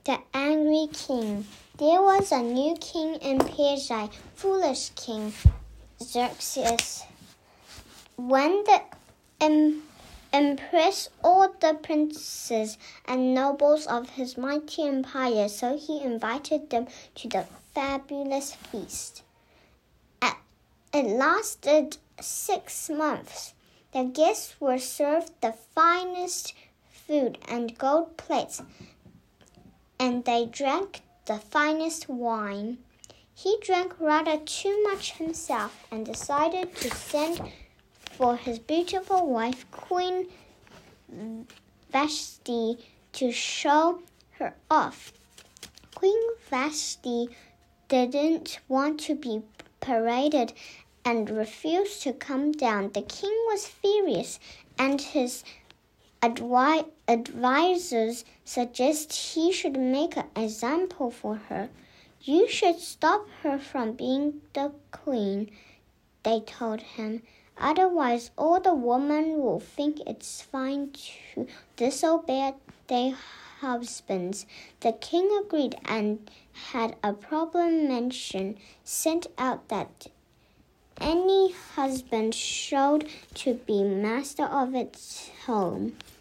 The angry king. There was a new king in Persia, foolish king Xerxes. When the impress all the princes and nobles of his mighty empire, so he invited them to the fabulous feast. It lasted 6 months. The guests were served the finest food and gold plates, and they drank the finest wine. He drank rather too much himself and decided to send for his beautiful wife, Queen Vashti, to show her off. Queen Vashti didn't want to be paraded and refused to come down. The king was furious, and his advisors suggested he should make an example for her. You should stop her from being the queen, they told him. Otherwise, all the women will think it's fine to disobey their husbands. The king agreed and had a proclamation sent out that any husband showed to be master of its home.